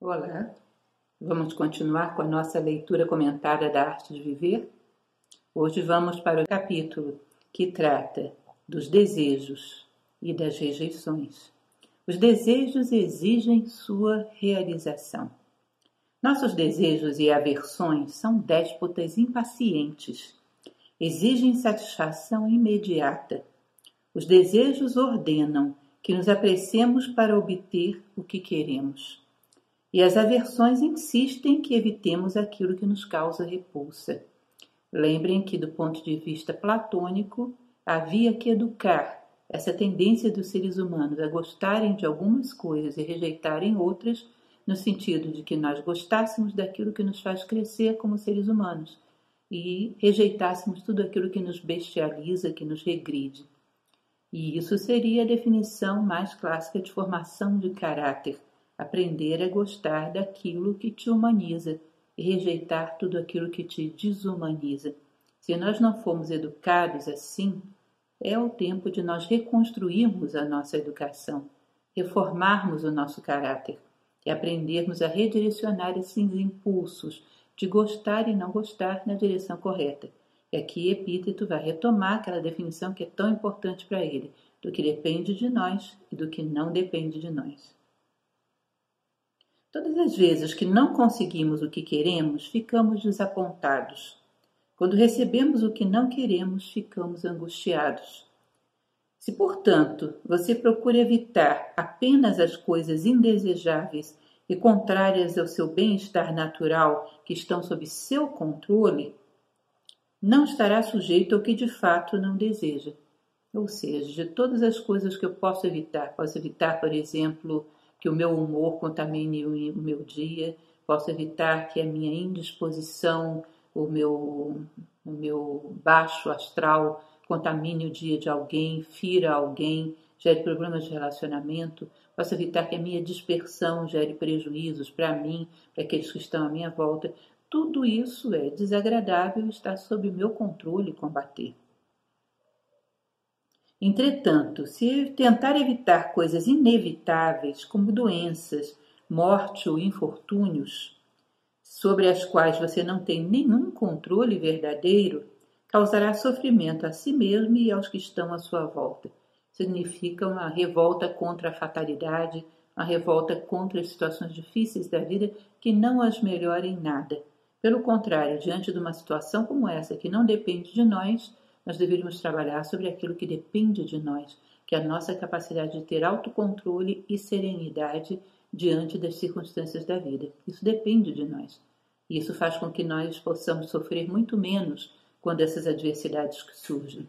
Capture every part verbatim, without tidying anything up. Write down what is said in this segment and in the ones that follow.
Olá, vamos continuar com a nossa leitura comentada da Arte de Viver? Hoje vamos para o capítulo que trata dos desejos e das rejeições. Os desejos exigem sua realização. Nossos desejos e aversões são déspotas impacientes, exigem satisfação imediata. Os desejos ordenam que nos apressemos para obter o que queremos. E as aversões insistem que evitemos aquilo que nos causa repulsa. Lembrem que, do ponto de vista platônico, havia que educar essa tendência dos seres humanos a gostarem de algumas coisas e rejeitarem outras, no sentido de que nós gostássemos daquilo que nos faz crescer como seres humanos e rejeitássemos tudo aquilo que nos bestializa, que nos regride. E isso seria a definição mais clássica de formação de caráter. Aprender a gostar daquilo que te humaniza e rejeitar tudo aquilo que te desumaniza. Se nós não formos educados assim, é o tempo de nós reconstruirmos a nossa educação, reformarmos o nosso caráter e aprendermos a redirecionar esses impulsos de gostar e não gostar na direção correta. E aqui Epíteto vai retomar aquela definição que é tão importante para ele, do que depende de nós e do que não depende de nós. Todas as vezes que não conseguimos o que queremos, ficamos desapontados. Quando recebemos o que não queremos, ficamos angustiados. Se, portanto, você procura evitar apenas as coisas indesejáveis e contrárias ao seu bem-estar natural que estão sob seu controle, não estará sujeito ao que de fato não deseja. Ou seja, de todas as coisas que eu posso evitar, posso evitar, por exemplo, que o meu humor contamine o meu dia, posso evitar que a minha indisposição, o meu, o meu baixo astral contamine o dia de alguém, fira alguém, gere problemas de relacionamento, posso evitar que a minha dispersão gere prejuízos para mim, para aqueles que estão à minha volta. Tudo isso é desagradável e está sob o meu controle combater. Entretanto, se tentar evitar coisas inevitáveis, como doenças, morte ou infortúnios, sobre as quais você não tem nenhum controle verdadeiro, causará sofrimento a si mesmo e aos que estão à sua volta. Significa uma revolta contra a fatalidade, uma revolta contra as situações difíceis da vida que não as melhorem nada. Pelo contrário, diante de uma situação como essa, que não depende de nós, nós deveríamos trabalhar sobre aquilo que depende de nós, que é a nossa capacidade de ter autocontrole e serenidade diante das circunstâncias da vida. Isso depende de nós. E isso faz com que nós possamos sofrer muito menos quando essas adversidades surgem.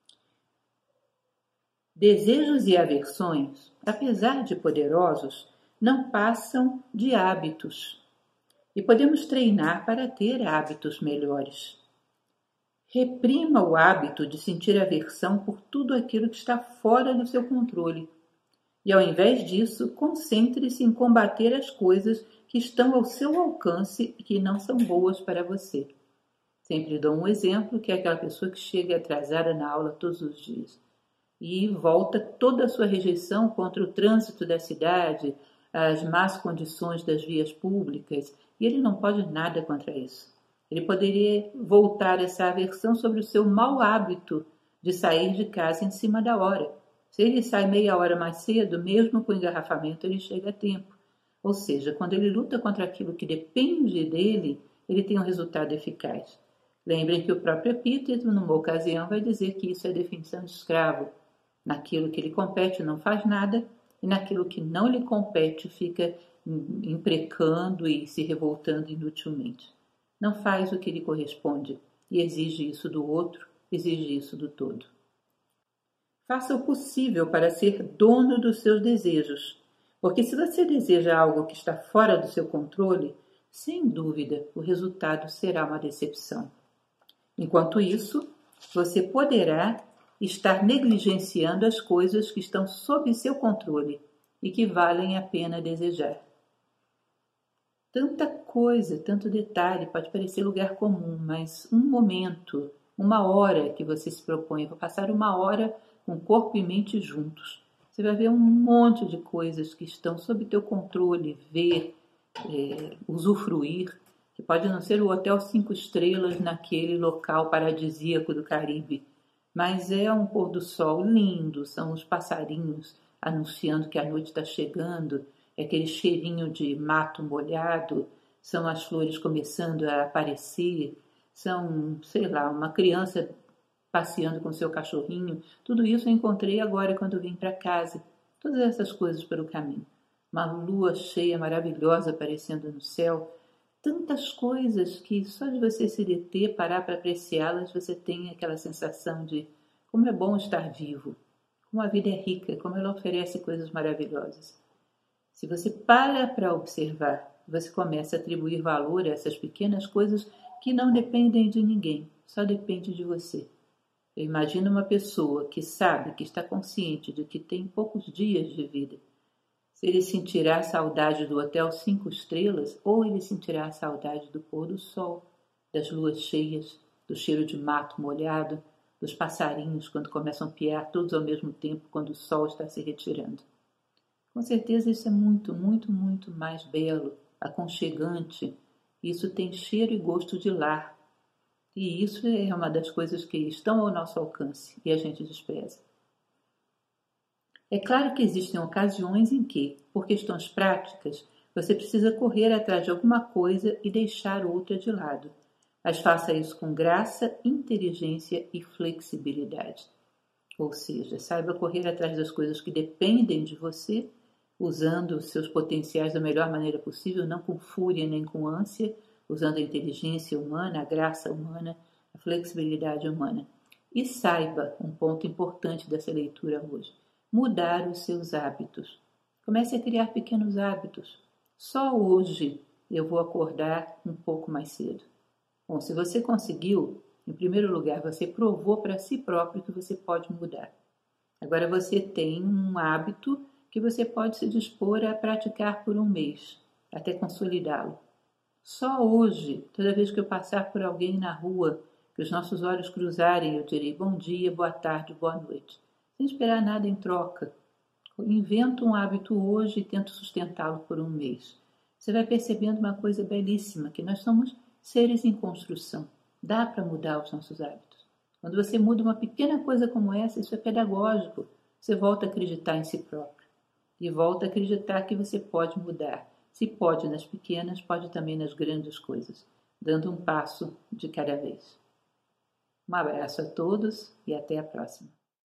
Desejos e aversões, apesar de poderosos, não passam de hábitos. E podemos treinar para ter hábitos melhores. Reprima o hábito de sentir aversão por tudo aquilo que está fora do seu controle. E, ao invés disso, concentre-se em combater as coisas que estão ao seu alcance e que não são boas para você. Sempre dou um exemplo, que é aquela pessoa que chega atrasada na aula todos os dias e volta toda a sua rejeição contra o trânsito da cidade, as más condições das vias públicas, e ele não pode nada contra isso. Ele poderia voltar essa aversão sobre o seu mau hábito de sair de casa em cima da hora. Se ele sai meia hora mais cedo, mesmo com engarrafamento, ele chega a tempo. Ou seja, quando ele luta contra aquilo que depende dele, ele tem um resultado eficaz. Lembrem que o próprio Epíteto, numa ocasião, vai dizer que isso é a definição de escravo. Naquilo que lhe compete não faz nada, e naquilo que não lhe compete fica imprecando e se revoltando inutilmente. Não faz o que lhe corresponde e exige isso do outro, exige isso do todo. Faça o possível para ser dono dos seus desejos, porque se você deseja algo que está fora do seu controle, sem dúvida o resultado será uma decepção. Enquanto isso, você poderá estar negligenciando as coisas que estão sob seu controle e que valem a pena desejar. Tanta coisa, tanto detalhe, pode parecer lugar comum, mas um momento, uma hora que você se propõe, vou passar uma hora com corpo e mente juntos. Você vai ver um monte de coisas que estão sob teu controle, ver, é, usufruir, que pode não ser o hotel cinco estrelas naquele local paradisíaco do Caribe, mas é um pôr do sol lindo, são os passarinhos anunciando que a noite está chegando, é aquele cheirinho de mato molhado, são as flores começando a aparecer, são, sei lá, uma criança passeando com seu cachorrinho. Tudo isso eu encontrei agora quando vim para casa. Todas essas coisas pelo caminho. Uma lua cheia maravilhosa aparecendo no céu. Tantas coisas que só de você se deter, parar para apreciá-las, você tem aquela sensação de como é bom estar vivo, como a vida é rica, como ela oferece coisas maravilhosas. Se você para para observar, você começa a atribuir valor a essas pequenas coisas que não dependem de ninguém, só depende de você. Eu imagino uma pessoa que sabe, que está consciente de que tem poucos dias de vida. Se ele sentirá saudade do hotel cinco estrelas, ou ele sentirá saudade do pôr do sol, das luas cheias, do cheiro de mato molhado, dos passarinhos quando começam a piar todos ao mesmo tempo quando o sol está se retirando. Com certeza isso é muito, muito, muito mais belo, aconchegante. Isso tem cheiro e gosto de lar. E isso é uma das coisas que estão ao nosso alcance e a gente despreza. É claro que existem ocasiões em que, por questões práticas, você precisa correr atrás de alguma coisa e deixar outra de lado. Mas faça isso com graça, inteligência e flexibilidade. Ou seja, saiba correr atrás das coisas que dependem de você, usando os seus potenciais da melhor maneira possível, não com fúria nem com ânsia, usando a inteligência humana, a graça humana, a flexibilidade humana. E saiba, um ponto importante dessa leitura hoje, mudar os seus hábitos. Comece a criar pequenos hábitos. Só hoje eu vou acordar um pouco mais cedo. Bom, se você conseguiu, em primeiro lugar, você provou para si próprio que você pode mudar. Agora você tem um hábito que você pode se dispor a praticar por um mês, até consolidá-lo. Só hoje, toda vez que eu passar por alguém na rua, que os nossos olhos cruzarem, eu direi bom dia, boa tarde, boa noite, sem esperar nada em troca. Invento um hábito hoje e tento sustentá-lo por um mês. Você vai percebendo uma coisa belíssima, que nós somos seres em construção. Dá para mudar os nossos hábitos. Quando você muda uma pequena coisa como essa, isso é pedagógico. Você volta a acreditar em si próprio. E volta a acreditar que você pode mudar. Se pode nas pequenas, pode também nas grandes coisas, dando um passo de cada vez. Um abraço a todos e até a próxima.